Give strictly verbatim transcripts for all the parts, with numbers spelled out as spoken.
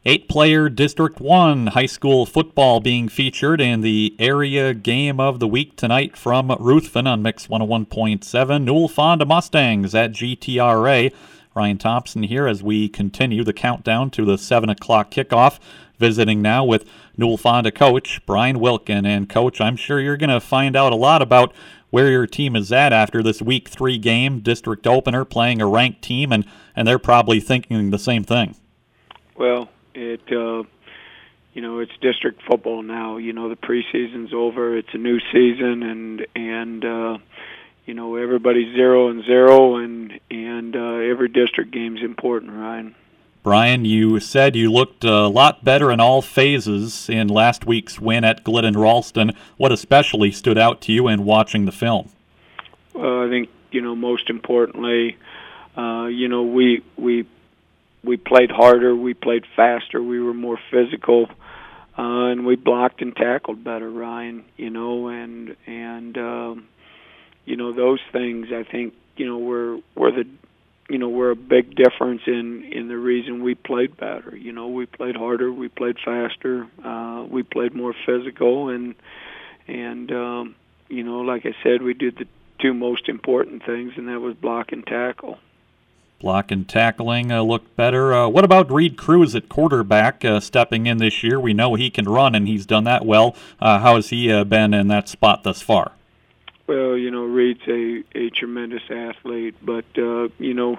Eight-player District one high school football being featured in the area game of the week tonight from Ruthven on Mix one oh one point seven. Newell Fonda Mustangs at G T R A. Ryan Thompson here as we continue the countdown to the seven o'clock kickoff. Visiting now with Newell Fonda coach Brian Wilken. And, Coach, I'm sure you're going to find out a lot about where your team is at after this week three game district opener playing a ranked team, and, and they're probably thinking the same thing. Well, it uh, you know, it's district football now. You know, the preseason's over. It's a new season, and and uh, you know, everybody's zero and zero, and and uh, every district game's important, Ryan. Brian, you said you looked a lot better in all phases in last week's win at Glidden Ralston. What especially stood out to you in watching the film? Well, I think, you know, most importantly, uh, you know, we we we played harder, we played faster, we were more physical, uh, and we blocked and tackled better, Ryan. You know, and and um, you know, those things I think, you know, were were the you know, we're a big difference in, in the reason we played better. You know, we played harder, we played faster, uh, we played more physical, and, and um, you know, like I said, we did the two most important things, and that was block and tackle. Block and tackling uh, looked better. Uh, what about Reed Cruz at quarterback uh, stepping in this year? We know he can run, and he's done that well. Uh, how has he uh, been in that spot thus far? Well, you know, Reed's a, a tremendous athlete, but, uh, you know,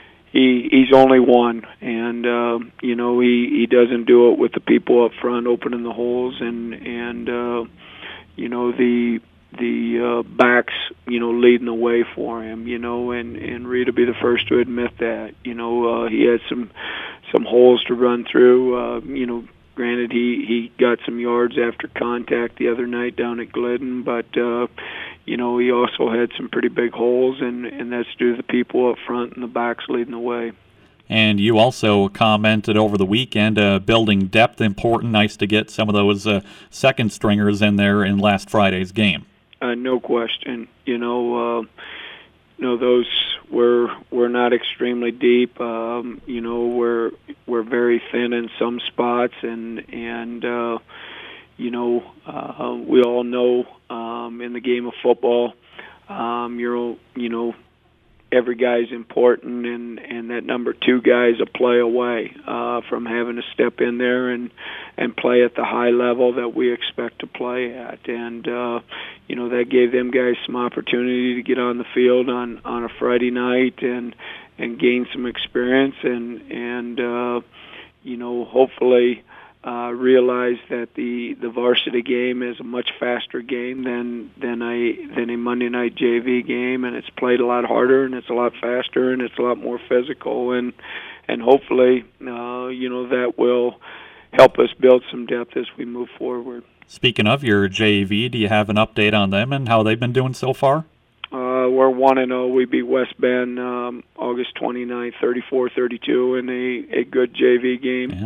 he he's only one, and, uh, you know, he, he doesn't do it with the people up front opening the holes, and, and uh, you know, the the uh, backs, you know, leading the way for him, you know, and, and Reed will be the first to admit that. You know, uh, he had some, some holes to run through, uh, you know. Granted, he, he got some yards after contact the other night down at Glidden, but, uh, you know, he also had some pretty big holes, and, and that's due to the people up front and the backs leading the way. And you also commented over the weekend, uh, building depth important. Nice to get some of those uh, second stringers in there in last Friday's game. Uh, no question. You know, uh, you know, those were were not extremely deep. Um, you know, we're we're very thin in some spots, and and uh, you know, uh, we all know um, in the game of football, um, you're you know, every guy's important, and and that number two guy's a play away uh, from having to step in there and and play at the high level that we expect to play at, and uh, you know, that gave them guys some opportunity to get on the field on on a Friday night and and gain some experience, and and uh, you know, hopefully uh, realize that the the varsity game is a much faster game than than a than a Monday night J V game, and it's played a lot harder, and it's a lot faster, and it's a lot more physical, and and hopefully uh, you know, that will help us build some depth as we move forward. Speaking of your J V, do you have an update on them and how they've been doing so far? Uh, we're one and oh. We beat West Bend um, August twenty-ninth, thirty-four thirty-two in a, a good J V game. Yeah.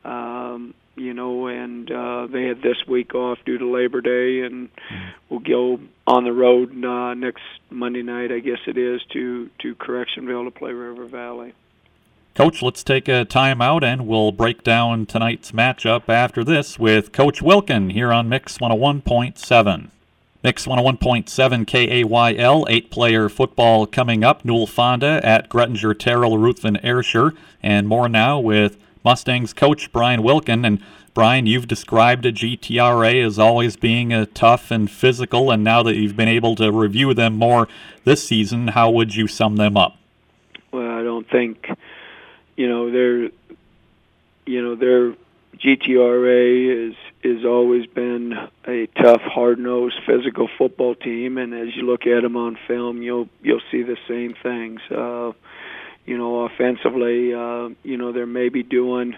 Um, you know, and uh, they had this week off due to Labor Day, and we'll go on the road uh, next Monday night, I guess it is, to, to Correctionville to play River Valley. Coach, let's take a timeout, and we'll break down tonight's matchup after this with Coach Wilken here on Mix one oh one point seven. Mix one oh one point seven K A Y L, eight-player football coming up. Newell Fonda at Grettinger Terrell Ruthven Ayrshire, and more now with Mustangs coach Brian Wilken. And Brian, you've described G T R A as always being a tough and physical, and now that you've been able to review them more this season, how would you sum them up? Well, I don't think, you know, they're, you know, their G T R A is is always been a tough, hard-nosed, physical football team, and as you look at them on film, you'll you'll see the same things. Uh, you know, offensively, uh, you know, they're maybe doing,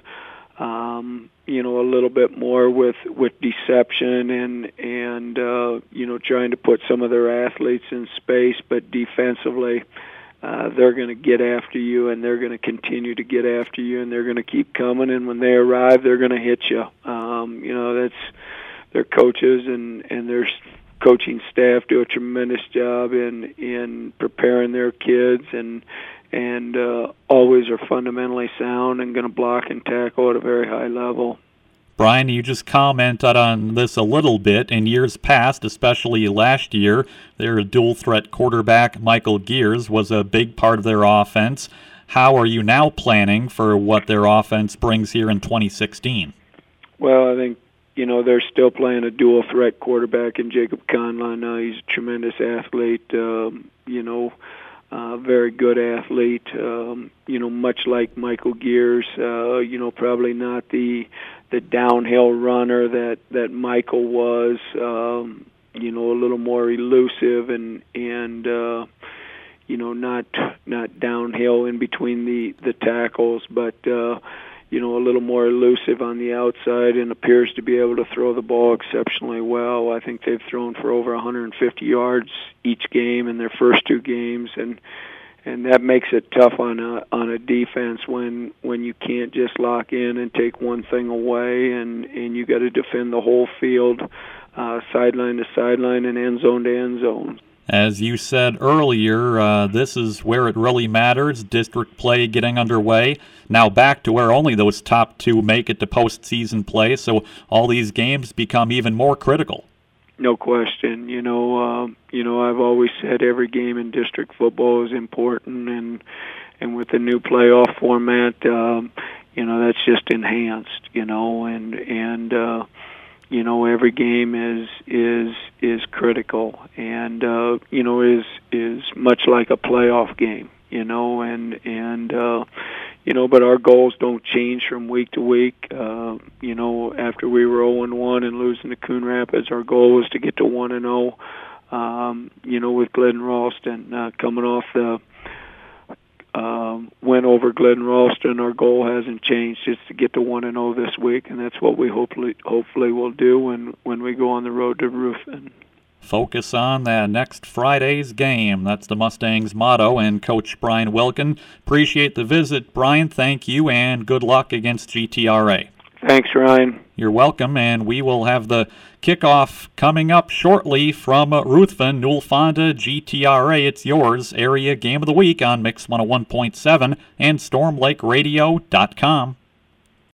um, you know, a little bit more with with deception and and uh, you know, trying to put some of their athletes in space, but defensively, Uh, they're going to get after you, and they're going to continue to get after you, and they're going to keep coming. And when they arrive, they're going to hit you. Um, you know, that's their coaches and and their coaching staff do a tremendous job in in preparing their kids and and uh, always are fundamentally sound and going to block and tackle at a very high level. Brian, you just commented on this a little bit. In years past, especially last year, their dual-threat quarterback, Michael Gears, was a big part of their offense. How are you now planning for what their offense brings here in twenty sixteen? Well, I think, you know, they're still playing a dual-threat quarterback in Jacob Conlon. Uh, he's a tremendous athlete, um, you know, uh, very good athlete, um, you know, much like Michael Gears, uh, you know, probably not the the downhill runner that, that Michael was, um, you know, a little more elusive and, and uh, you know, not not downhill in between the, the tackles, but, uh, you know, a little more elusive on the outside and appears to be able to throw the ball exceptionally well. I think they've thrown for over one hundred fifty yards each game in their first two games, and and that makes it tough on a on a defense when when you can't just lock in and take one thing away, and and you got to defend the whole field, uh, sideline to sideline and end zone to end zone. As you said earlier, uh, this is where it really matters, district play getting underway. Now back to where only those top two make it to postseason play, so all these games become even more critical. No question. You know, uh, you know, I've always said every game in district football is important, and and with the new playoff format, um, you know, that's just enhanced. You know, and and uh, you know, every game is is is critical, and uh, you know, is is much like a playoff game. You know, and and uh, you know, but our goals don't change from week to week. Uh, you know, after we were oh and one and losing to Coon Rapids, our goal was to get to one and oh. Um, you know, with Glidden Ralston uh, coming off the um, win over Glidden Ralston, our goal hasn't changed. It's to get to one and oh this week, and that's what we hopefully hopefully will do when when we go on the road to Ruthven. Focus on that next Friday's game. That's the Mustangs' motto. And Coach Brian Wilkin, appreciate the visit. Brian, thank you, and good luck against G T R A. Thanks, Ryan. You're welcome, and we will have the kickoff coming up shortly from Ruthven, Newell Fonda, G T R A. It's yours, area game of the week on Mix one oh one point seven and storm lake radio dot com.